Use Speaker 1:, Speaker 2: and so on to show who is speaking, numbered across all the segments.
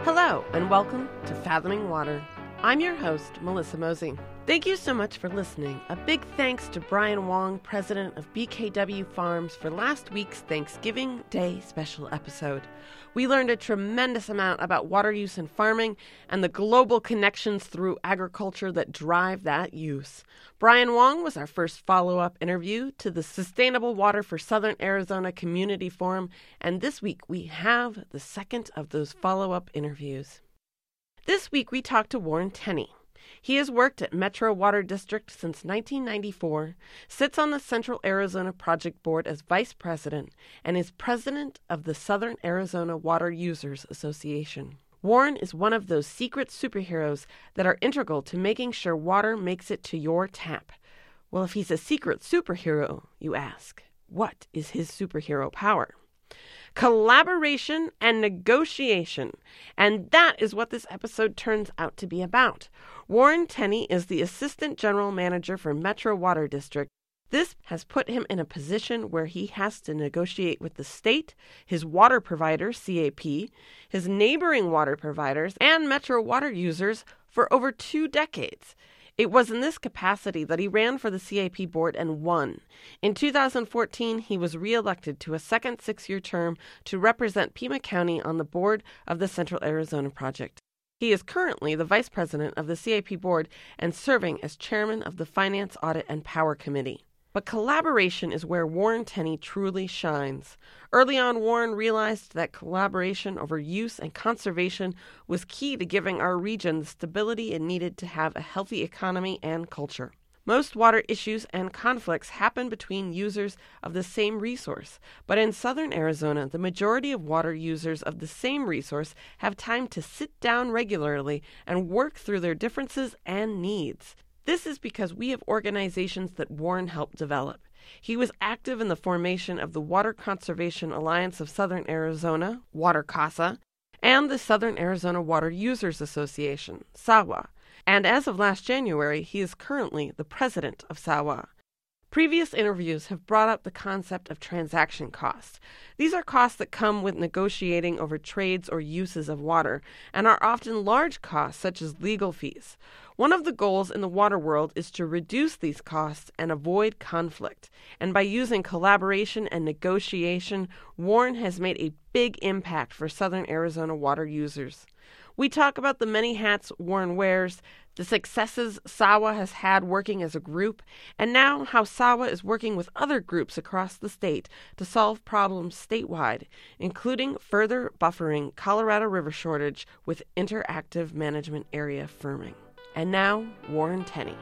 Speaker 1: Hello, and welcome to Fathoming Water. I'm your host, Melissa Mosey. Thank you so much for listening. A big thanks to Brian Wong, president of BKW Farms, for last week's Thanksgiving Day special episode. We learned a tremendous amount about water use in farming and the global connections through agriculture that drive that use. Brian Wong was our first follow-up interview to the Sustainable Water for Southern Arizona Community Forum, and this week we have the second of those follow-up interviews. This week we talked to Warren Tenney. He has worked at Metro Water District since 1994, sits on the Central Arizona Project Board as vice president, and is president of the Southern Arizona Water Users Association. Warren is one of those secret superheroes that are integral to making sure water makes it to your tap. Well, if he's a secret superhero, you ask, what is his superhero power? Collaboration and negotiation. And that is what this episode turns out to be about. Warren Tenney is the Assistant General Manager for Metro Water District. This has put him in a position where he has to negotiate with the state, his water provider, CAP, his neighboring water providers, and Metro water users for over 2 decades. It was in this capacity that he ran for the CAP board and won. In 2014, he was reelected to a second 6-year term to represent Pima County on the board of the Central Arizona Project. He is currently the vice president of the CAP board and serving as chairman of the Finance, Audit, and Power Committee. But collaboration is where Warren Tenney truly shines. Early on, Warren realized that collaboration over use and conservation was key to giving our region the stability it needed to have a healthy economy and culture. Most water issues and conflicts happen between users of the same resource, but in southern Arizona, the majority of water users of the same resource have time to sit down regularly and work through their differences and needs. This is because we have organizations that Warren helped develop. He was active in the formation of the Water Conservation Alliance of Southern Arizona, Water CASA, and the Southern Arizona Water Users Association, SAWA. And as of last January, he is currently the president of SAWA. Previous interviews have brought up the concept of transaction costs. These are costs that come with negotiating over trades or uses of water, and are often large costs such as legal fees. One of the goals in the water world is to reduce these costs and avoid conflict. And by using collaboration and negotiation, Warren has made a big impact for Southern Arizona water users. We talk about the many hats Warren wears, the successes SAWA has had working as a group, and now how SAWA is working with other groups across the state to solve problems statewide, including further buffering Colorado River shortage with interactive management area firming. And now, Warren Tenney.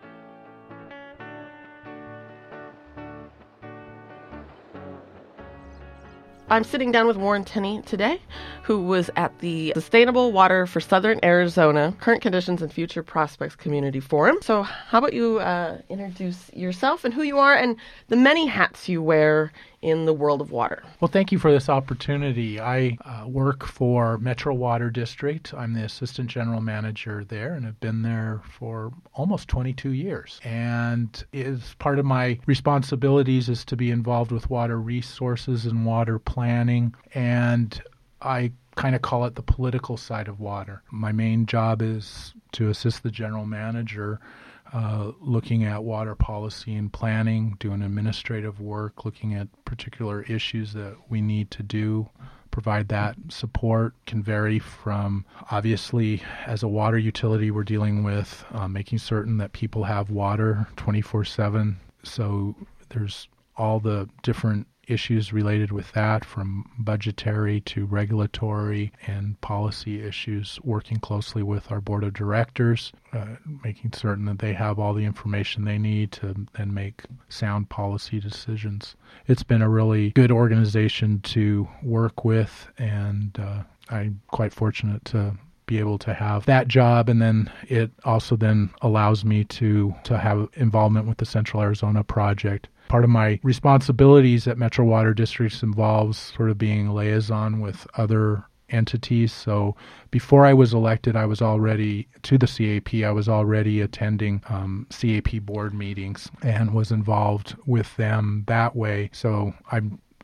Speaker 1: I'm sitting down with Warren Tenney today, who was at the Sustainable Water for Southern Arizona Current Conditions and Future Prospects Community Forum. So how about you introduce yourself and who you are and the many hats you wear in the world of water.
Speaker 2: Well, thank you for this opportunity. I work for Metro Water District. I'm the assistant general manager there and have been there for almost 22 years. And as part of my responsibilities is to be involved with water resources and water planning. And I kind of call it the political side of water. My main job is to assist the general manager looking at water policy and planning, doing administrative work, looking at particular issues that we need to do, provide that support. Can vary from, obviously, as a water utility, we're dealing with making certain that people have water 24/7. So there's all the different issues related with that, from budgetary to regulatory and policy issues, working closely with our board of directors, making certain that they have all the information they need to then make sound policy decisions. It's been a really good organization to work with, and I'm quite fortunate to be able to have that job, and then it also then allows me to have involvement with the Central Arizona Project. Part of my responsibilities at Metro Water Districts involves sort of being liaison with other entities. So before I was elected, I was already to the CAP. I was already attending CAP board meetings and was involved with them that way. So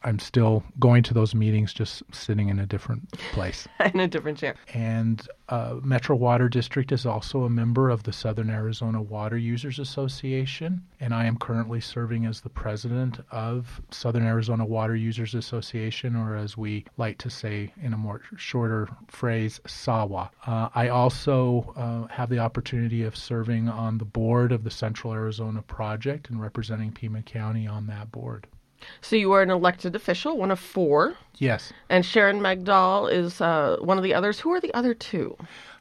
Speaker 2: I'm still going to those meetings, just sitting in a different place.
Speaker 1: In a different chair.
Speaker 2: And Metro Water District is also a member of the Southern Arizona Water Users Association, and I am currently serving as the president of Southern Arizona Water Users Association, or as we like to say in a more shorter phrase, SAWA. I also have the opportunity of serving on the board of the Central Arizona Project and representing Pima County on that board.
Speaker 1: So you are an elected official, one of 4.
Speaker 2: Yes.
Speaker 1: And Sharon Magdal is one of the others. Who are the other 2?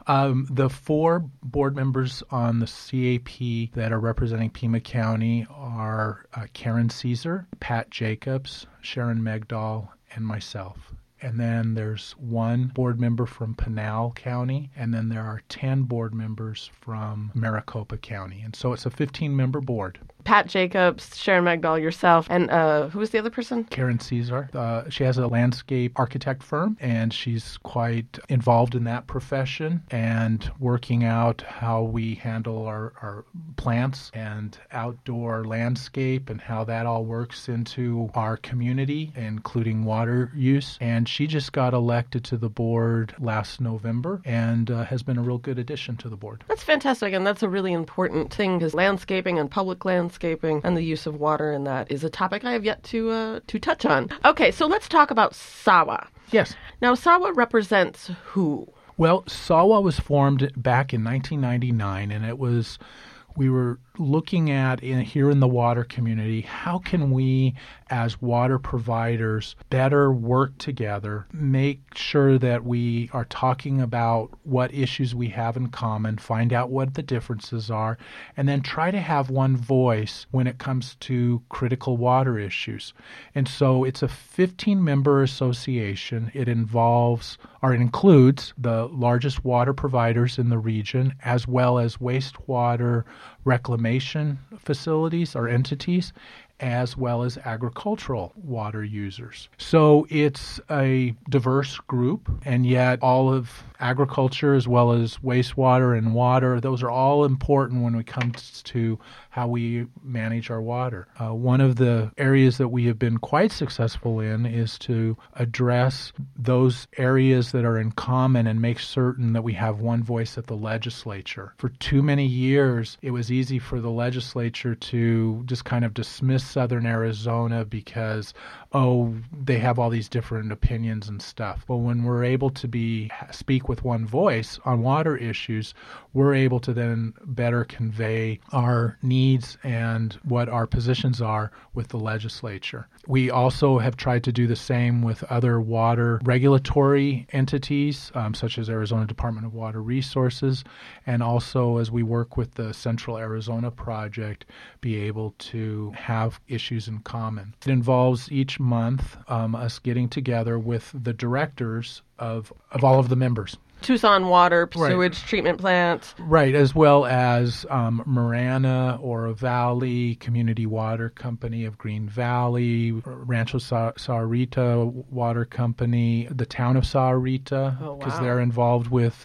Speaker 2: The 4 board members on the CAP that are representing Pima County are Karen Caesar, Pat Jacobs, Sharon Magdal, and myself. And then there's 1 board member from Pinal County, and then there are 10 board members from Maricopa County. And so it's a 15-member board.
Speaker 1: Pat Jacobs, Sharon Magdal, yourself, and who was the other person?
Speaker 2: Karen Caesar. She has a landscape architect firm, and she's quite involved in that profession and working out how we handle our plants and outdoor landscape and how that all works into our community, including water use. And she just got elected to the board last November and has been a real good addition to the board.
Speaker 1: That's fantastic, and that's a really important thing because landscaping and public landscaping and the use of water in that is a topic I have yet to touch on. Okay, so let's talk about SAWA.
Speaker 2: Yes.
Speaker 1: Now, SAWA represents who?
Speaker 2: Well, SAWA was formed back in 1999, and we were looking at here in the water community, how can we as water providers better work together, make sure that we are talking about what issues we have in common, find out what the differences are, and then try to have one voice when it comes to critical water issues. And so it's a 15-member association. It includes the largest water providers in the region, as well as wastewater reclamation facilities or entities, as well as agricultural water users. So it's a diverse group, and yet all of agriculture as well as wastewater and water, those are all important when it comes to how we manage our water. One of the areas that we have been quite successful in is to address those areas that are in common and make certain that we have one voice at the legislature. For too many years, it was easy for the legislature to just kind of dismiss Southern Arizona because, they have all these different opinions and stuff. But when we're able to speak with one voice on water issues, we're able to then better convey our needs and what our positions are with the legislature. We also have tried to do the same with other water regulatory entities, such as Arizona Department of Water Resources, and also as we work with the Central Arizona Project, be able to have issues in common. It involves each month us getting together with the directors of all of the members.
Speaker 1: Tucson Water,
Speaker 2: Right.
Speaker 1: Sewage Treatment Plant.
Speaker 2: Right, as well as Marana, Oro Valley, Community Water Company of Green Valley, Rancho Sahuarita Water Company, the town of Sahuarita, because they're involved with,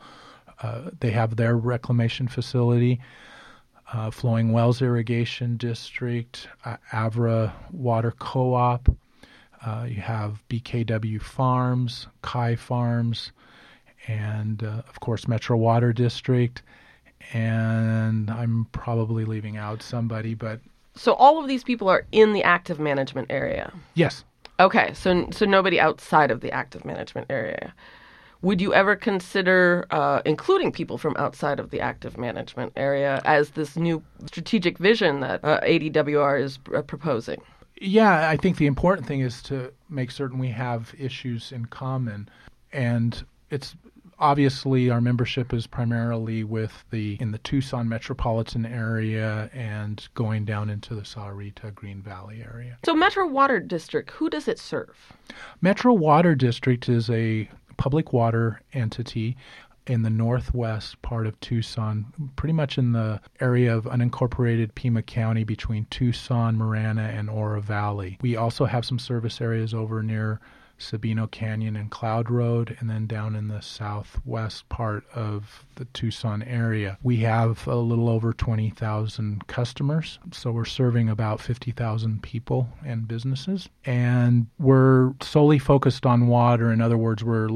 Speaker 2: they have their reclamation facility, Flowing Wells Irrigation District, Avra Water Co-op, you have BKW Farms, Kai Farms, and, of course, Metro Water District, and I'm probably leaving out somebody, but...
Speaker 1: So all of these people are in the active management area?
Speaker 2: Yes.
Speaker 1: Okay, so nobody outside of the active management area. Would you ever consider including people from outside of the active management area as this new strategic vision that ADWR is proposing?
Speaker 2: Yeah, I think the important thing is to make certain we have issues in common, and it's... Obviously, our membership is primarily in the Tucson metropolitan area and going down into the Sahuarita Green Valley area.
Speaker 1: So Metro Water District, who does it serve?
Speaker 2: Metro Water District is a public water entity in the northwest part of Tucson, pretty much in the area of unincorporated Pima County between Tucson, Marana, and Oro Valley. We also have some service areas over near Sabino Canyon and Cloud Road, and then down in the southwest part of the Tucson area. We have a little over 20,000 customers, so we're serving about 50,000 people and businesses. And we're solely focused on water. In other words, we're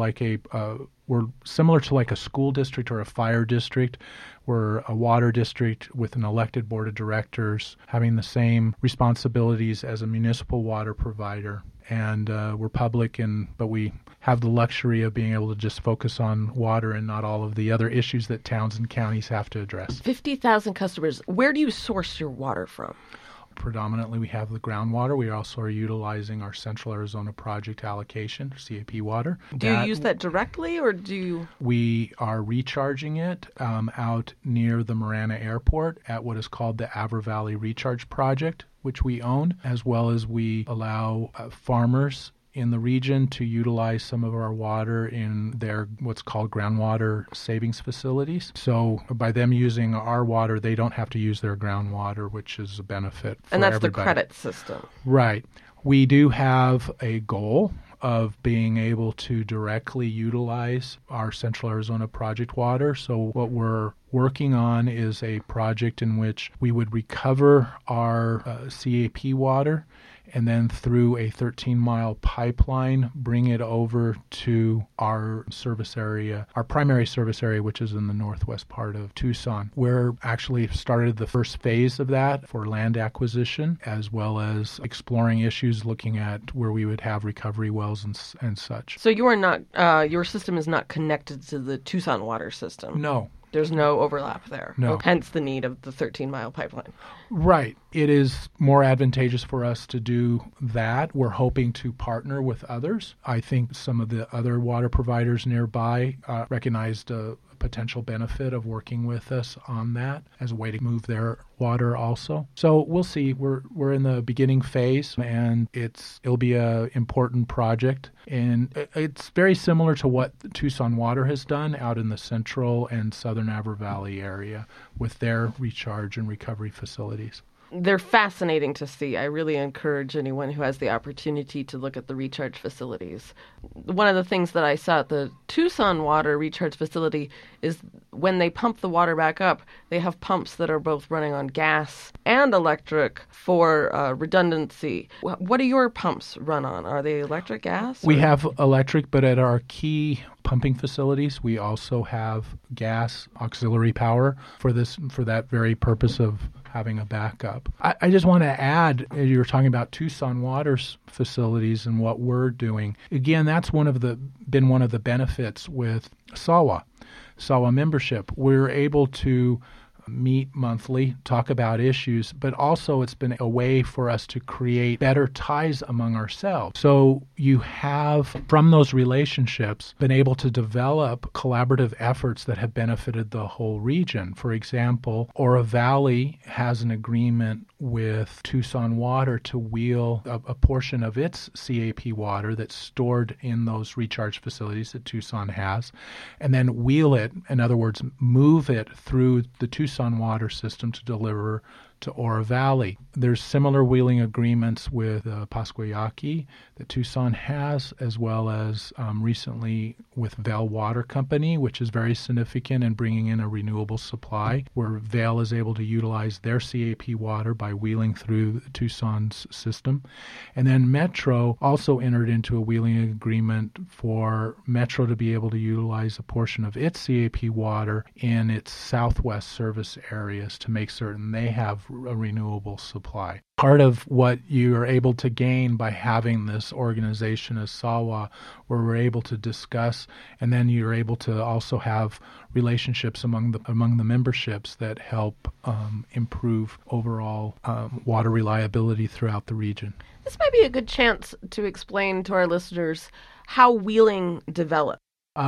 Speaker 2: similar to like a school district or a fire district. We're a water district with an elected board of directors having the same responsibilities as a municipal water provider. And we're public, but we have the luxury of being able to just focus on water and not all of the other issues that towns and counties have to address.
Speaker 1: 50,000 customers. Where do you source your water from?
Speaker 2: Predominantly, we have the groundwater. We also are utilizing our Central Arizona Project allocation, CAP water.
Speaker 1: Do you use that directly, or do you?
Speaker 2: We are recharging it out near the Marana Airport at what is called the Avra Valley Recharge Project, which we own, as well as we allow farmers in the region to utilize some of our water in their what's called groundwater savings facilities. So by them using our water, they don't have to use their groundwater, which is a benefit for
Speaker 1: everybody. And that's
Speaker 2: everybody.
Speaker 1: The credit system.
Speaker 2: Right. We do have a goal of being able to directly utilize our Central Arizona Project water. So what we're working on is a project in which we would recover our CAP water and then through a 13-mile pipeline, bring it over to our service area, our primary service area, which is in the northwest part of Tucson. We're actually started the first phase of that for land acquisition, as well as exploring issues, looking at where we would have recovery wells and such.
Speaker 1: So you are not, your system is not connected to the Tucson water system?
Speaker 2: No.
Speaker 1: There's no overlap there.
Speaker 2: No.
Speaker 1: Hence the need of the 13-mile pipeline.
Speaker 2: Right. It is more advantageous for us to do that. We're hoping to partner with others. I think some of the other water providers nearby recognized a potential benefit of working with us on that as a way to move their water also. So we'll see. We're in the beginning phase, and it'll be a important project. And it's very similar to what Tucson Water has done out in the central and southern Avra Valley area with their recharge and recovery facilities.
Speaker 1: They're fascinating to see. I really encourage anyone who has the opportunity to look at the recharge facilities. One of the things that I saw at the Tucson Water recharge facility is when they pump the water back up, they have pumps that are both running on gas and electric for redundancy. What do your pumps run on? Are they electric, gas?
Speaker 2: We have electric, but at our key pumping facilities, we also have gas auxiliary power for that very purpose of having a backup. I just want to add, you were talking about Tucson Water's facilities and what we're doing. Again, that's been one of the benefits with SAWA membership. We're able to meet monthly, talk about issues, but also it's been a way for us to create better ties among ourselves. So you have, from those relationships, been able to develop collaborative efforts that have benefited the whole region. For example, Oro Valley has an agreement with Tucson Water to wheel a portion of its CAP water that's stored in those recharge facilities that Tucson has, and then wheel it, in other words, move it through the Tucson water system to deliver to Oro Valley. There's similar wheeling agreements with Pasquayaki that Tucson has, as well as recently with Vail Water Company, which is very significant in bringing in a renewable supply, where Vail is able to utilize their CAP water by wheeling through Tucson's system. And then Metro also entered into a wheeling agreement for Metro to be able to utilize a portion of its CAP water in its southwest service areas to make certain they have a renewable supply. Part of what you are able to gain by having this organization as SAWA, where we're able to discuss, and then you're able to also have relationships among the memberships that help improve overall water reliability throughout the region.
Speaker 1: This might be a good chance to explain to our listeners how wheeling developed.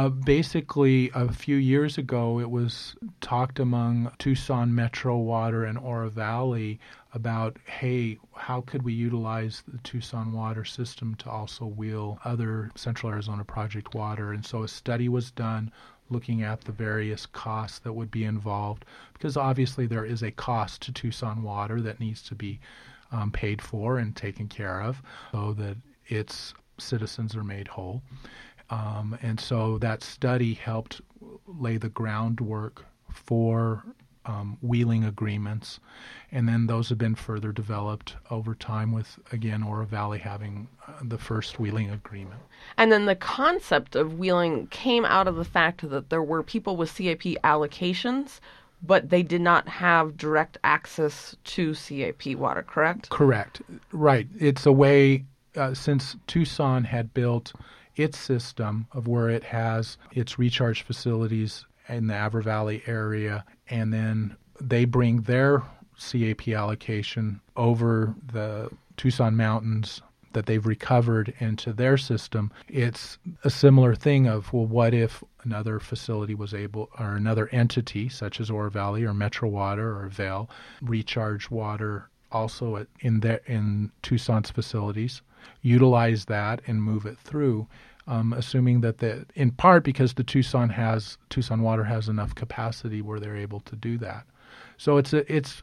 Speaker 2: Basically, a few years ago, it was talked among Tucson Metro Water and Oro Valley about, hey, how could we utilize the Tucson water system to also wheel other Central Arizona Project water? And so a study was done looking at the various costs that would be involved, because obviously there is a cost to Tucson water that needs to be paid for and taken care of, so that it's citizens are made whole. And so that study helped lay the groundwork for wheeling agreements. And then those have been further developed over time with, again, Oro Valley having the first wheeling agreement.
Speaker 1: And then the concept of wheeling came out of the fact that there were people with CAP allocations, but they did not have direct access to CAP water, correct?
Speaker 2: Correct. Right. It's a way, since Tucson had built its system of where it has its recharge facilities in the Avra Valley area, and then they bring their CAP allocation over the Tucson mountains that they've recovered into their system. It's a similar thing of, well, what if another facility was able, or another entity such as Oro Valley or Metro Water or Vail, recharge water also in Tucson's facilities, utilize that and move it through. Assuming that in part because the Tucson Water has enough capacity where they're able to do that. So it's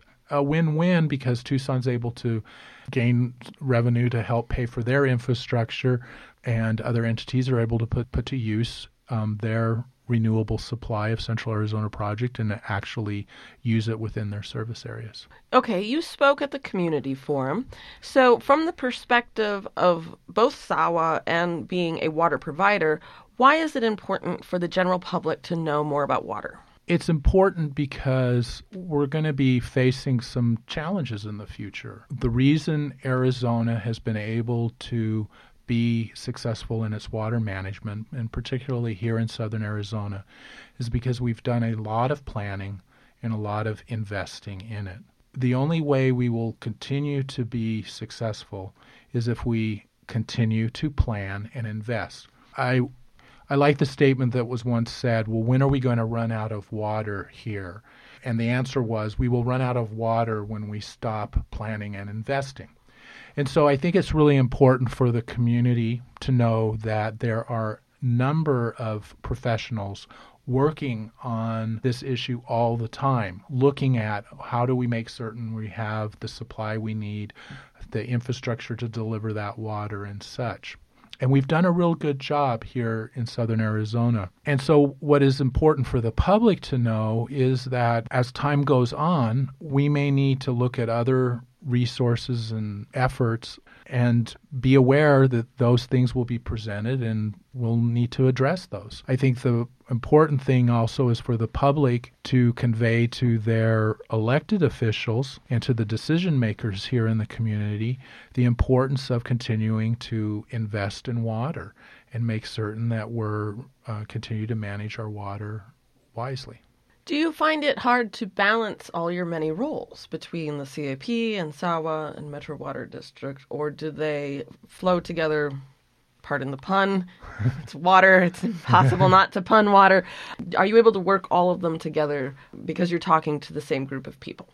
Speaker 2: a win-win because Tucson's able to gain revenue to help pay for their infrastructure, and other entities are able to put to use their renewable supply of Central Arizona Project and actually use it within their service areas.
Speaker 1: Okay, you spoke at the community forum. So from the perspective of both SAWA and being a water provider, why is it important for the general public to know more about water?
Speaker 2: It's important because we're going to be facing some challenges in the future. The reason Arizona has been able to be successful in its water management, and particularly here in southern Arizona, is because we've done a lot of planning and a lot of investing in it. The only way we will continue to be successful is if we continue to plan and invest. I like the statement that was once said, well, when are we going to run out of water here? And the answer was, we will run out of water when we stop planning and investing. And so I think it's really important for the community to know that there are a number of professionals working on this issue all the time, looking at how do we make certain we have the supply we need, the infrastructure to deliver that water and such. And we've done a real good job here in southern Arizona. And so what is important for the public to know is that as time goes on, we may need to look at other resources and efforts and be aware that those things will be presented and we'll need to address those. I think the important thing also is for the public to convey to their elected officials and to the decision makers here in the community the importance of continuing to invest in water and make certain that we're continue to manage our water wisely.
Speaker 1: Do you find it hard to balance all your many roles between the CAP and SAWA and Metro Water District, or do they flow together? Pardon the pun. It's water. It's impossible not to pun water. Are you able to work all of them together because you're talking to the same group of people?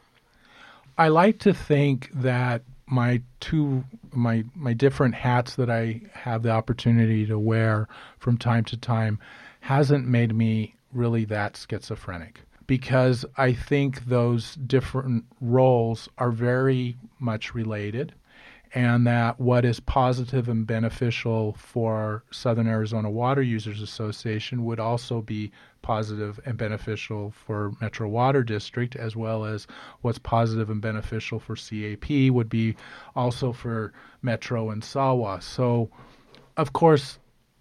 Speaker 2: I like to think that my different hats that I have the opportunity to wear from time to time hasn't made me really that schizophrenic, because I think those different roles are very much related, and that what is positive and beneficial for Southern Arizona Water Users Association would also be positive and beneficial for Metro Water District, as well as what's positive and beneficial for CAP would be also for Metro and SAWA. So, of course,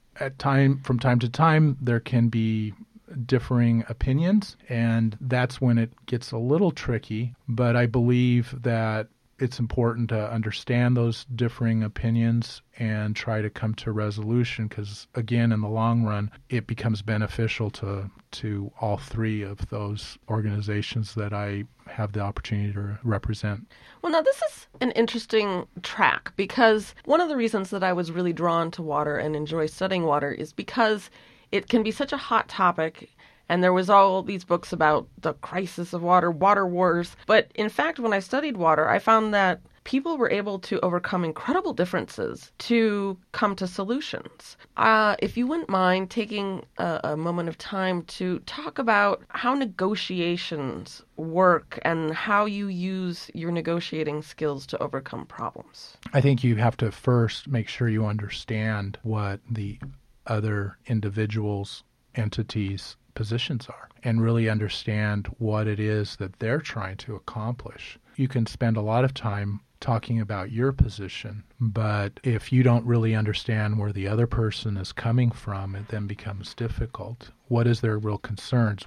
Speaker 2: from time to time, there can be differing opinions, and that's when it gets a little tricky. But I believe that it's important to understand those differing opinions and try to come to a resolution, because, again, in the long run, it becomes beneficial to all three of those organizations that I have the opportunity to represent.
Speaker 1: Well, now, this is an interesting track, because one of the reasons that I was really drawn to water and enjoy studying water is because it can be such a hot topic, and there was all these books about the crisis of water, water wars. But in fact, when I studied water, I found that people were able to overcome incredible differences to come to solutions. If you wouldn't mind taking a moment of time to talk about how negotiations work and how you use your negotiating skills to overcome problems.
Speaker 2: I think you have to first make sure you understand what the other individuals, entities, positions are, and really understand what it is that they're trying to accomplish. You can spend a lot of time talking about your position, but if you don't really understand where the other person is coming from, it then becomes difficult. What is their real concerns?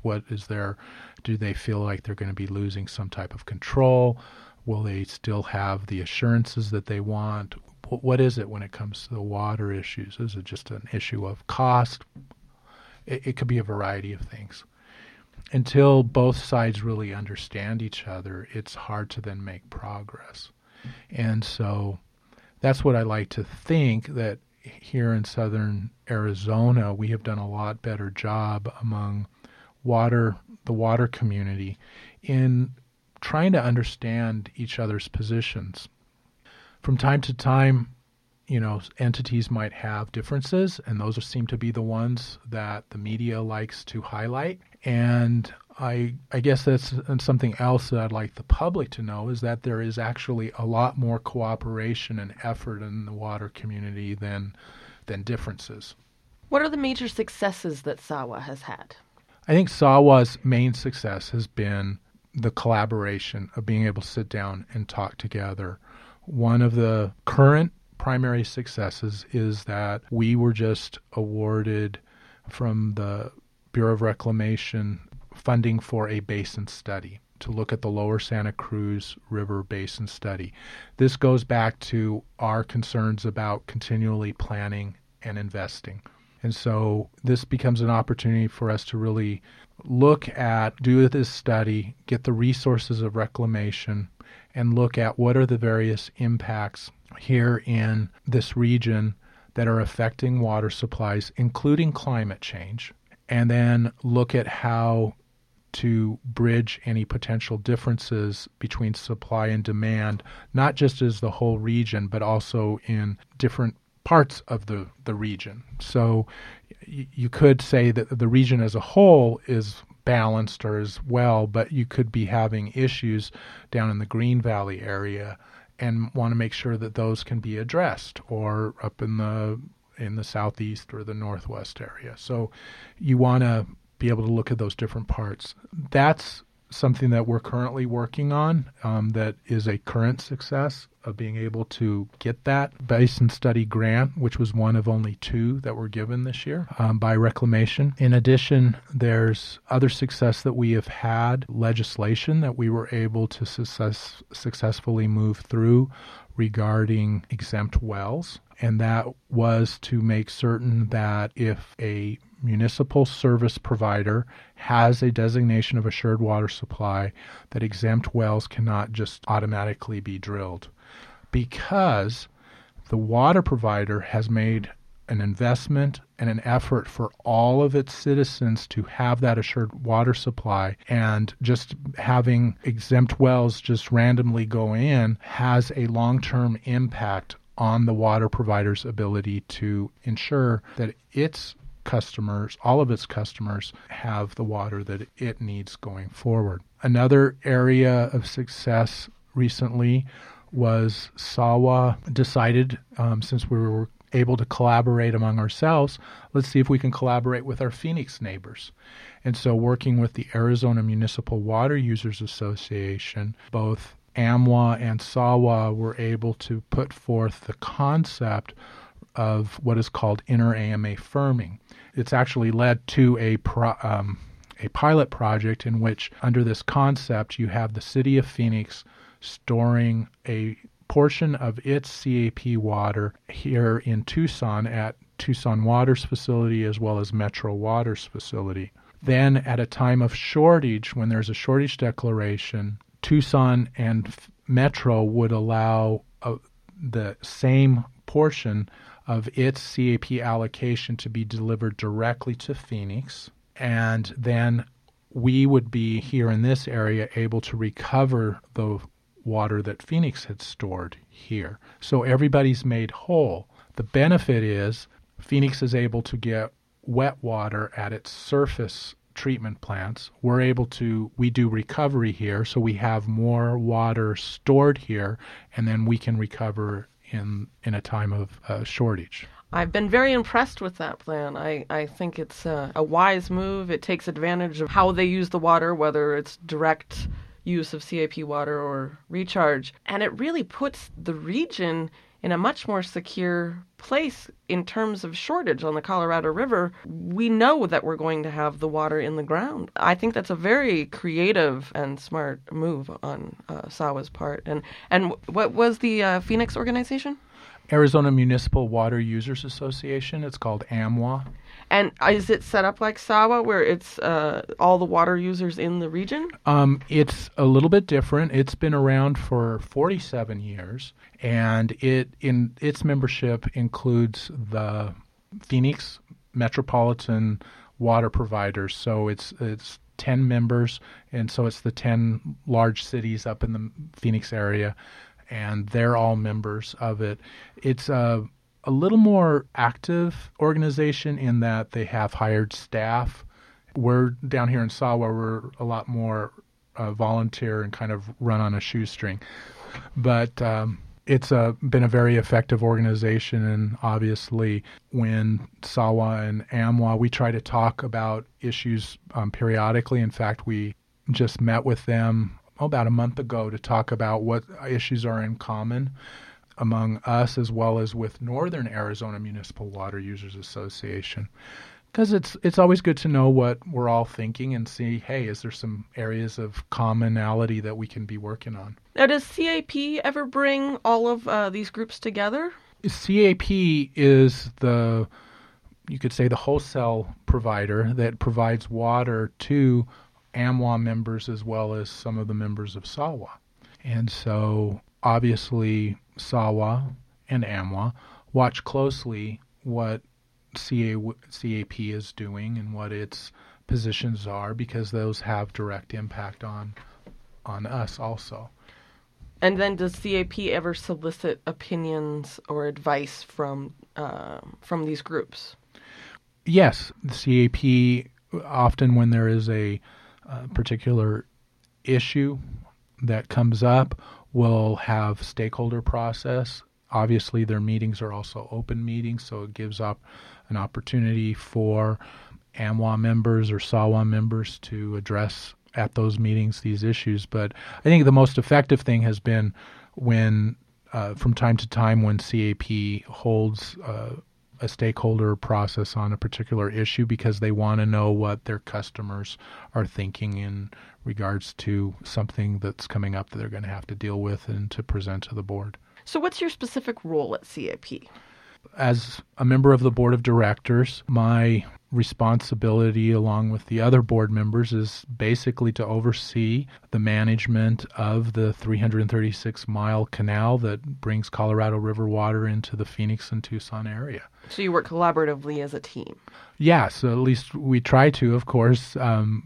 Speaker 2: Do they feel like they're going to be losing some type of control? Will they still have the assurances that they want? What is it when it comes to the water issues? Is it just an issue of cost? It could be a variety of things. Until both sides really understand each other, it's hard to then make progress. And so that's what I like to think, that here in southern Arizona, we have done a lot better job among the water community in trying to understand each other's positions. From time to time, entities might have differences, and those seem to be the ones that the media likes to highlight. And I guess that's something else that I'd like the public to know, is that there is actually a lot more cooperation and effort in the water community than differences.
Speaker 1: What are the major successes that SAWA has had?
Speaker 2: I think SAWA's main success has been the collaboration of being able to sit down and talk together. One of the current primary successes is that we were just awarded from the Bureau of Reclamation funding for a basin study to look at the Lower Santa Cruz River Basin study. This goes back to our concerns about continually planning and investing. And so this becomes an opportunity for us to really do this study, get the resources of reclamation, and look at what are the various impacts here in this region that are affecting water supplies, including climate change, and then look at how to bridge any potential differences between supply and demand, not just as the whole region, but also in different parts of the region. So you could say that the region as a whole is balanced or as well, but you could be having issues down in the Green Valley area and want to make sure that those can be addressed, or up in the southeast or the northwest area. So you want to be able to look at those different parts. That's something that we're currently working on, that is a current success of being able to get that basin study grant, which was one of only 2 that were given this year by Reclamation. In addition, there's other success that we have had, legislation that we were able to successfully move through regarding exempt wells, and that was to make certain that if a municipal service provider has a designation of assured water supply, that exempt wells cannot just automatically be drilled, because the water provider has made an investment and an effort for all of its citizens to have that assured water supply, and just having exempt wells just randomly go in has a long-term impact on the water provider's ability to ensure that all of its customers have the water that it needs going forward. Another area of success recently was SAWA decided, since we were able to collaborate among ourselves, let's see if we can collaborate with our Phoenix neighbors. And so working with the Arizona Municipal Water Users Association, both AMWA and SAWA were able to put forth the concept of what is called inter-AMA firming. It's actually led to a pilot project in which, under this concept, you have the city of Phoenix storing a portion of its CAP water here in Tucson at Tucson Water's facility as well as Metro Water's facility. Then at a time of shortage, when there's a shortage declaration, Tucson and Metro would allow the same portion of its CAP allocation to be delivered directly to Phoenix, and then we would be here in this area able to recover the water that Phoenix had stored here. So everybody's made whole. The benefit is Phoenix is able to get wet water at its surface treatment plants. We do recovery here, so we have more water stored here, and then we can recover in a time of shortage.
Speaker 1: I've been very impressed with that plan. I think it's a wise move. It takes advantage of how they use the water, whether it's direct use of CAP water or recharge. And it really puts the region in a much more secure place in terms of shortage on the Colorado River. We know that we're going to have the water in the ground. I think that's a very creative and smart move on SAWA's part. And what was the Phoenix organization?
Speaker 2: Arizona Municipal Water Users Association. It's called AMWA.
Speaker 1: And is it set up like SAWA, where it's all the water users in the region?
Speaker 2: It's a little bit different. It's been around for 47 years, and its membership includes the Phoenix metropolitan water providers. So it's 10 members, and so it's the 10 large cities up in the Phoenix area, and they're all members of it. It's a little more active organization in that they have hired staff. We're down here in SAWA, we're a lot more volunteer and kind of run on a shoestring. But it's been a very effective organization, and obviously when SAWA and AMWA, we try to talk about issues periodically. In fact, we just met with them about a month ago to talk about what issues are in common among us as well as with Northern Arizona Municipal Water Users Association. Because it's always good to know what we're all thinking and see, hey, is there some areas of commonality that we can be working on?
Speaker 1: Now, does CAP ever bring all of these groups together?
Speaker 2: CAP is you could say the wholesale provider that provides water to AMWA members as well as some of the members of SAWA. And so obviously SAWA and AMWA watch closely what CAP is doing and what its positions are, because those have direct impact on us also.
Speaker 1: And then does CAP ever solicit opinions or advice from these groups?
Speaker 2: Yes, the CAP often, when there is a particular issue that comes up, will have stakeholder process. Obviously, their meetings are also open meetings, so it gives up an opportunity for AMWA members or SAWA members to address at those meetings these issues. But I think the most effective thing has been when, from time to time, when CAP holds a stakeholder process on a particular issue, because they want to know what their customers are thinking in regards to something that's coming up that they're going to have to deal with and to present to the board.
Speaker 1: So what's your specific role at CAP?
Speaker 2: As a member of the board of directors, my responsibility, along with the other board members, is basically to oversee the management of the 336-mile canal that brings Colorado River water into the Phoenix and Tucson area.
Speaker 1: So you work collaboratively as a team?
Speaker 2: Yes, at least we try to, of course.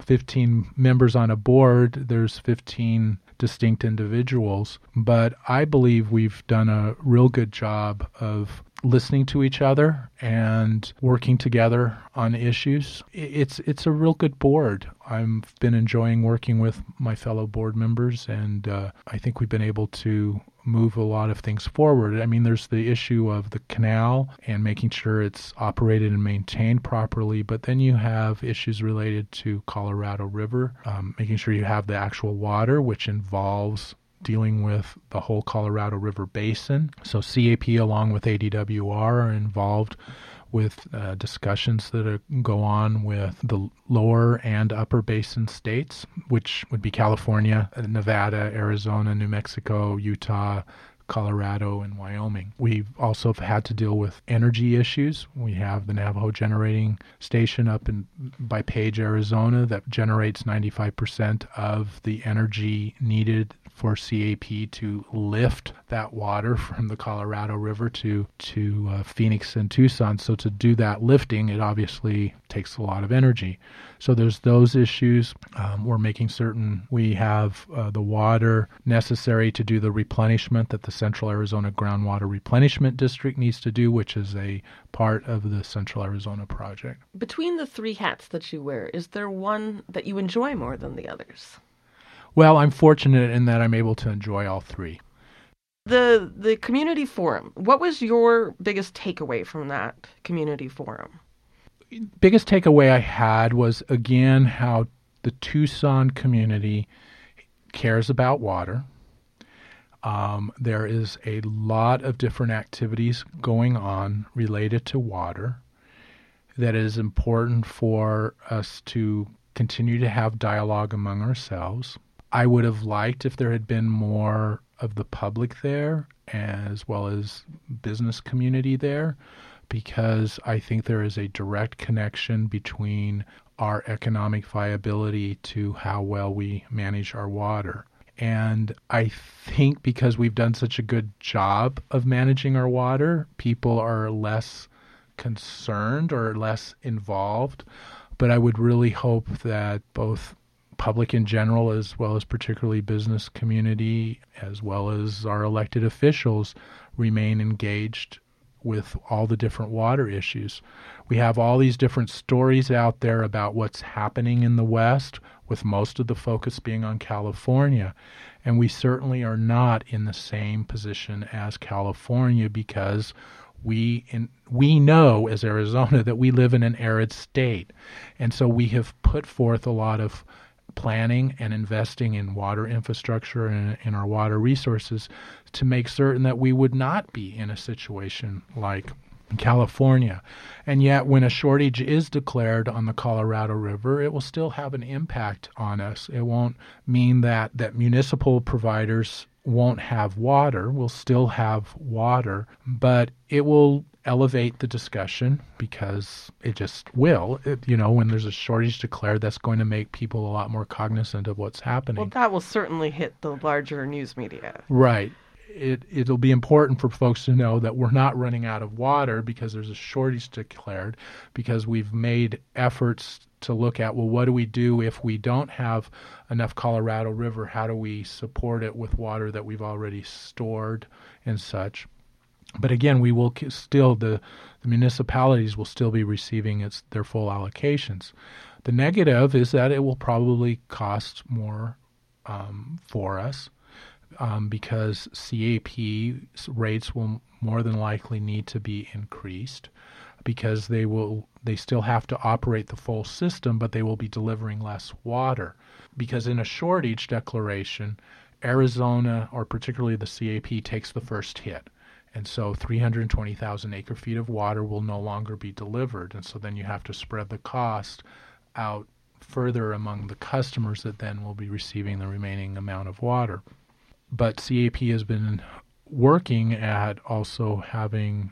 Speaker 2: 15 members on a board, there's 15 distinct individuals, but I believe we've done a real good job of listening to each other and working together on issues. It's a real good board. I've been enjoying working with my fellow board members, and I think we've been able to move a lot of things forward. I mean, there's the issue of the canal and making sure it's operated and maintained properly, but then you have issues related to Colorado River, making sure you have the actual water, which involves dealing with the whole Colorado River basin. So CAP along with ADWR are involved with discussions that go on with the lower and upper basin states, which would be California, Nevada, Arizona, New Mexico, Utah, Colorado and Wyoming. We've also had to deal with energy issues. We have the Navajo Generating Station up by Page, Arizona, that generates 95% of the energy needed for CAP to lift that water from the Colorado River to Phoenix and Tucson. So to do that lifting, it obviously takes a lot of energy. So there's those issues. We're making certain we have the water necessary to do the replenishment that the Central Arizona Groundwater Replenishment District needs to do, which is a part of the Central Arizona project.
Speaker 1: Between the three hats that you wear, is there one that you enjoy more than the others?
Speaker 2: Well, I'm fortunate in that I'm able to enjoy all three.
Speaker 1: The community forum, what was your biggest takeaway from that community forum?
Speaker 2: Biggest takeaway I had was, again, how the Tucson community cares about water. There is a lot of different activities going on related to water that is important for us to continue to have dialogue among ourselves. I would have liked if there had been more of the public there as well as business community there, because I think there is a direct connection between our economic viability to how well we manage our water. And I think because we've done such a good job of managing our water, people are less concerned or less involved. But I would really hope that both public in general, as well as particularly business community, as well as our elected officials, remain engaged with all the different water issues. We have all these different stories out there about what's happening in the West, with most of the focus being on California. And we certainly are not in the same position as California, because we know as Arizona that we live in an arid state. And so we have put forth a lot of planning and investing in water infrastructure and in our water resources to make certain that we would not be in a situation like California. And yet when a shortage is declared on the Colorado River, it will still have an impact on us. It won't mean that municipal providers won't have water. We'll still have water, but it will elevate the discussion, because it just will. When there's a shortage declared, that's going to make people a lot more cognizant of what's happening.
Speaker 1: Well, that will certainly hit the larger news media.
Speaker 2: Right. It'll be important for folks to know that we're not running out of water because there's a shortage declared, because we've made efforts to look at, well, what do we do if we don't have enough Colorado River? How do we support it with water that we've already stored and such? But again, we will still, the municipalities will still be receiving their full allocations. The negative is that it will probably cost more for us, because CAP rates will more than likely need to be increased, because they still have to operate the full system, but they will be delivering less water. Because in a shortage declaration, Arizona, or particularly the CAP, takes the first hit. And so 320,000 acre-feet of water will no longer be delivered. And so then you have to spread the cost out further among the customers that then will be receiving the remaining amount of water. But CAP has been working at also having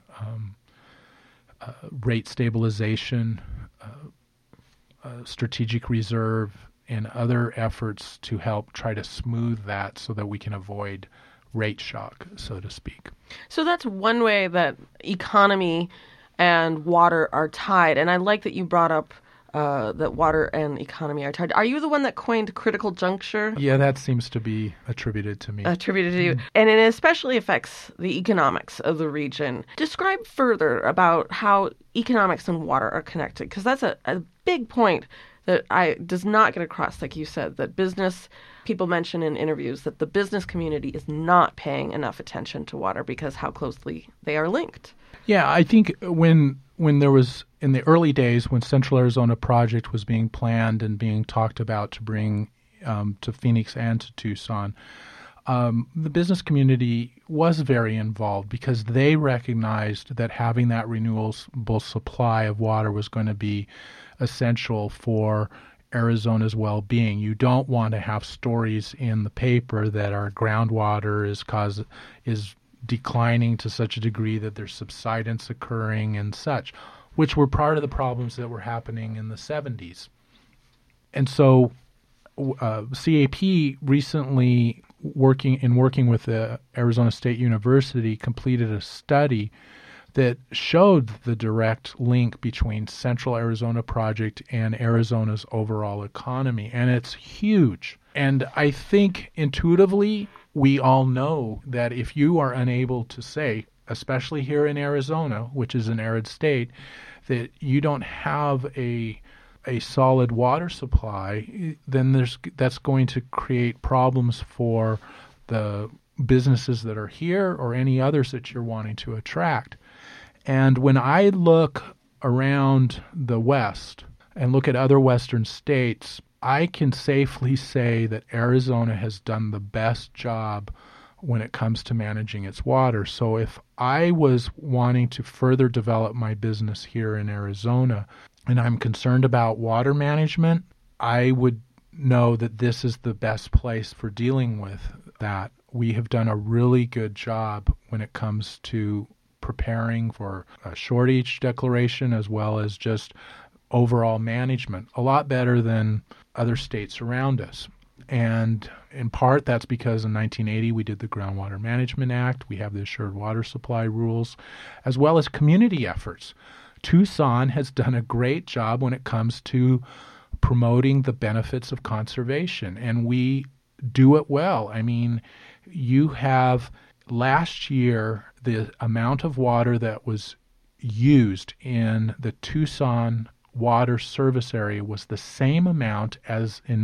Speaker 2: rate stabilization, strategic reserve, and other efforts to help try to smooth that so that we can avoid rate shock, so to speak.
Speaker 1: So that's one way that economy and water are tied. And I like that you brought up that water and economy are tied. Are you the one that coined critical juncture?
Speaker 2: Yeah, that seems to be attributed to me.
Speaker 1: Attributed to you. And it especially affects the economics of the region. Describe further about how economics and water are connected, because that's a big point that does not get across, like you said, that business people mention in interviews that the business community is not paying enough attention to water because how closely they are linked.
Speaker 2: Yeah, I think when there was, in the early days, when Central Arizona Project was being planned and being talked about to bring to Phoenix and to Tucson, the business community was very involved because they recognized that having that renewable supply of water was going to be essential for Arizona's well-being. You don't want to have stories in the paper that our groundwater is declining to such a degree that there's subsidence occurring and such, which were part of the problems that were happening in the 70s. And so CAP recently, working with the Arizona State University, completed a study that showed the direct link between Central Arizona Project and Arizona's overall economy, and it's huge. And I think intuitively we all know that if you are unable to say, especially here in Arizona, which is an arid state, that you don't have a solid water supply, then that's going to create problems for the businesses that are here or any others that you're wanting to attract. And when I look around the West and look at other Western states, I can safely say that Arizona has done the best job when it comes to managing its water. So if I was wanting to further develop my business here in Arizona and I'm concerned about water management, I would know that this is the best place for dealing with that. We have done a really good job when it comes to preparing for a shortage declaration as well as just overall management, a lot better than other states around us. And in part, that's because in 1980 we did the Groundwater Management Act. We have the Assured Water Supply rules, as well as community efforts. Tucson has done a great job when it comes to promoting the benefits of conservation, and we do it well. I mean, you have last year, the amount of water that was used in the Tucson water service area was the same amount as in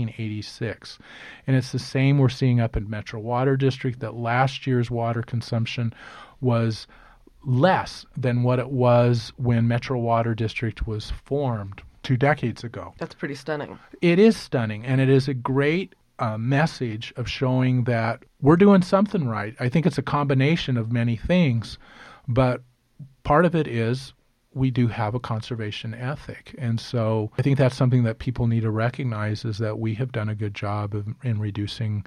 Speaker 2: 1986. And it's the same we're seeing up in Metro Water District, that last year's water consumption was less than what it was when Metro Water District was formed 2 decades ago.
Speaker 1: That's pretty stunning.
Speaker 2: It is stunning, and it is a great message of showing that we're doing something right. I think it's a combination of many things, but part of it is we do have a conservation ethic. And so I think that's something that people need to recognize, is that we have done a good job in reducing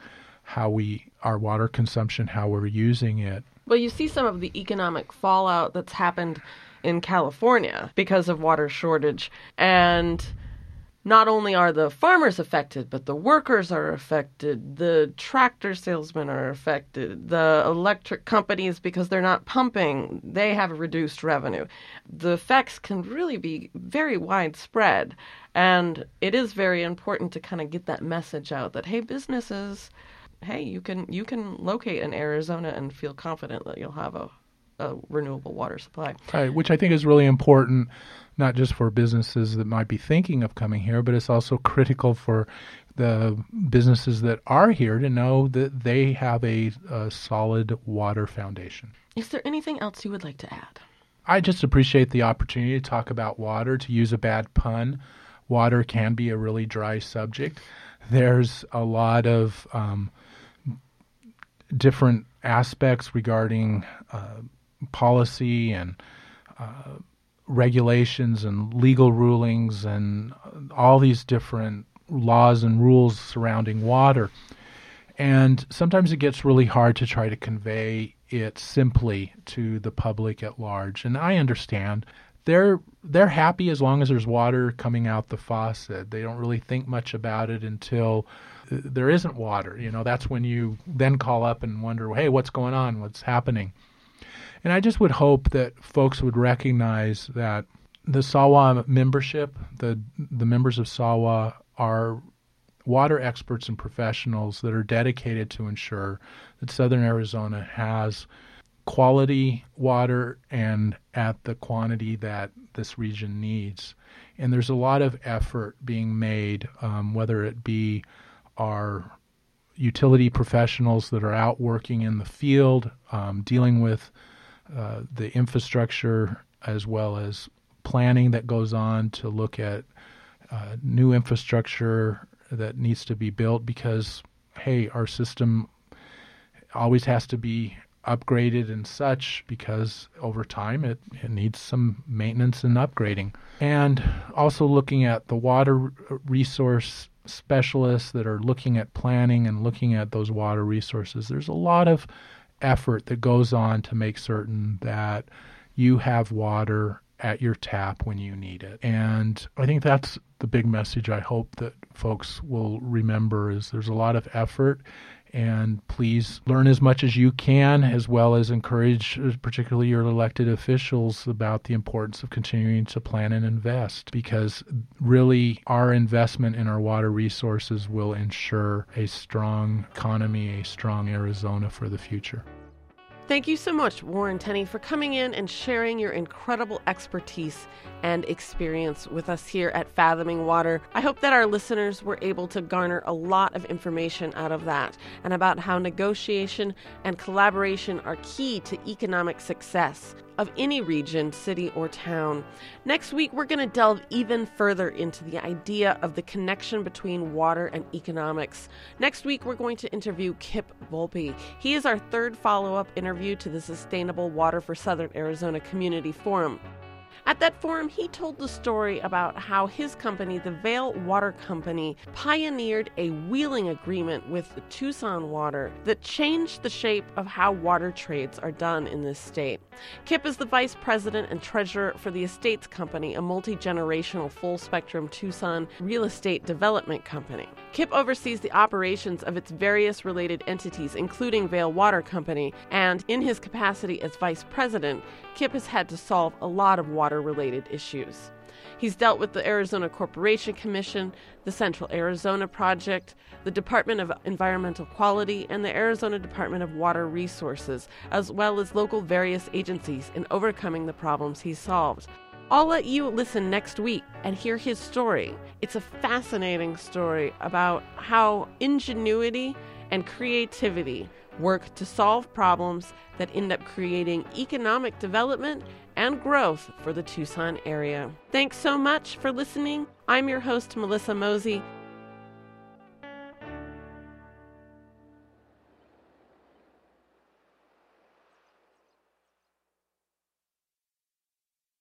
Speaker 2: our water consumption, how we're using it.
Speaker 1: Well, you see some of the economic fallout that's happened in California because of water shortage. And not only are the farmers affected, but the workers are affected, the tractor salesmen are affected, the electric companies, because they're not pumping, they have reduced revenue. The effects can really be very widespread, and it is very important to kind of get that message out that, hey, businesses, hey, you can locate in Arizona and feel confident that you'll have a renewable water supply.
Speaker 2: Right, which I think is really important, not just for businesses that might be thinking of coming here, but it's also critical for the businesses that are here to know that they have a solid water foundation.
Speaker 1: Is there anything else you would like to add?
Speaker 2: I just appreciate the opportunity to talk about water. To use a bad pun, water can be a really dry subject. There's a lot of different aspects regarding policy and regulations and legal rulings and all these different laws and rules surrounding water. And sometimes it gets really hard to try to convey it simply to the public at large. And I understand. They're happy as long as there's water coming out the faucet. They don't really think much about it until there isn't water. You know, that's when you then call up and wonder, hey, what's going on? What's happening? And I just would hope that folks would recognize that the SAWA membership, the members of SAWA, are water experts and professionals that are dedicated to ensure that Southern Arizona has quality water and at the quantity that this region needs. And there's a lot of effort being made, whether it be our utility professionals that are out working in the field, dealing with the infrastructure, as well as planning that goes on to look at new infrastructure that needs to be built, because, hey, our system always has to be upgraded and such, because over time it needs some maintenance and upgrading. And also looking at the water resource specialists that are looking at planning and looking at those water resources. There's a lot of effort that goes on to make certain that you have water at your tap when you need it. And I think that's the big message I hope that folks will remember is there's a lot of effort, and please learn as much as you can, as well as encourage particularly your elected officials about the importance of continuing to plan and invest, because really our investment in our water resources will ensure a strong economy, a strong Arizona for the future.
Speaker 1: Thank you so much, Warren Tenney, for coming in and sharing your incredible expertise and experience with us here at Fathoming Water. I hope that our listeners were able to garner a lot of information out of that and about how negotiation and collaboration are key to economic success of any region, city, or town. Next week, we're going to delve even further into the idea of the connection between water and economics. Next week, we're going to interview Kip Volpe. He is our third follow-up interview to the Sustainable Water for Southern Arizona Community Forum. At that forum, he told the story about how his company, the Vail Water Company, pioneered a wheeling agreement with Tucson Water that changed the shape of how water trades are done in this state. Kip is the vice president and treasurer for the Estates Company, a multi-generational full-spectrum Tucson real estate development company. Kip oversees the operations of its various related entities, including Vail Water Company, and in his capacity as vice president, Kip has had to solve a lot of water-related issues. He's dealt with the Arizona Corporation Commission, the Central Arizona Project, the Department of Environmental Quality, and the Arizona Department of Water Resources, as well as local various agencies in overcoming the problems he's solved. I'll let you listen next week and hear his story. It's a fascinating story about how ingenuity and creativity work to solve problems that end up creating economic development and growth for the Tucson area. Thanks so much for listening. I'm your host, Melissa Mosey.